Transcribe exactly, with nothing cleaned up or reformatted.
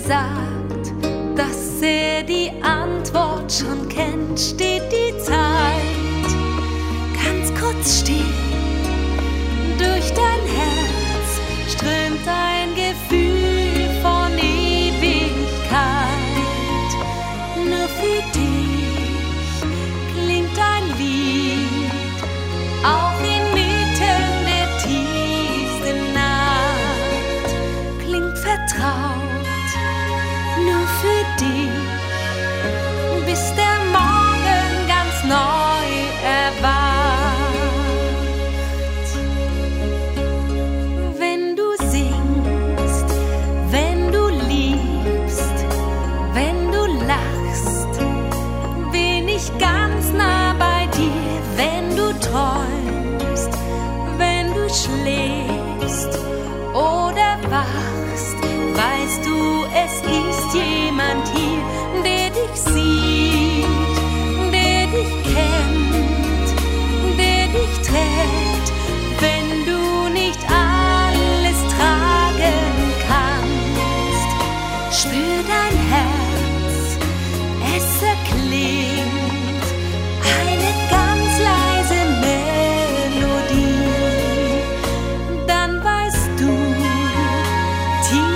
sagt, dass er die Antwort schon kennt, steht die Zeit ganz kurz still. Durch dein Herz strömt ein Gefühl von Ewigkeit. Nur für dich klingt ein Lied, auch inmitten der tiefsten Nacht. Klingt vertraut, nur für dich, bis der Morgen ganz neu erwacht. Wenn du singst, wenn du liebst, wenn du lachst, bin ich ganz nah bei dir. Wenn du träumst, wenn du schläfst oder wachst, weißt du, es ist jemand hier, der dich sieht, der dich kennt, der dich trägt, wenn du nicht alles tragen kannst. Spür dein Herz, es erklingt eine ganz leise Melodie, dann weißt du, tief